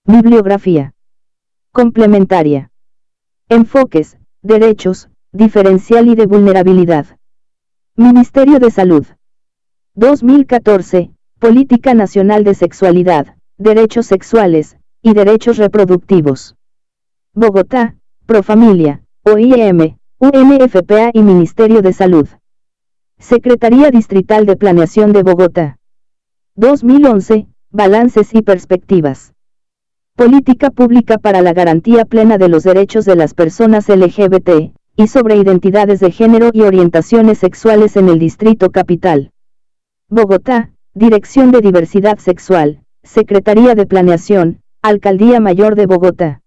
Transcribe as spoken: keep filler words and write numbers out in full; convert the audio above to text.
Bibliografía complementaria. Enfoques, derechos, diferencial y de vulnerabilidad. Ministerio de Salud. dos mil catorce, Política Nacional de Sexualidad, Derechos Sexuales, y Derechos Reproductivos. Bogotá, Profamilia, O I M, U N F P A y Ministerio de Salud. Secretaría Distrital de Planeación de Bogotá. dos mil once, Balances y Perspectivas. Política Pública para la Garantía Plena de los Derechos de las Personas L G B T, y sobre Identidades de Género y Orientaciones Sexuales en el Distrito Capital. Bogotá, Dirección de Diversidad Sexual, Secretaría de Planeación, Alcaldía Mayor de Bogotá.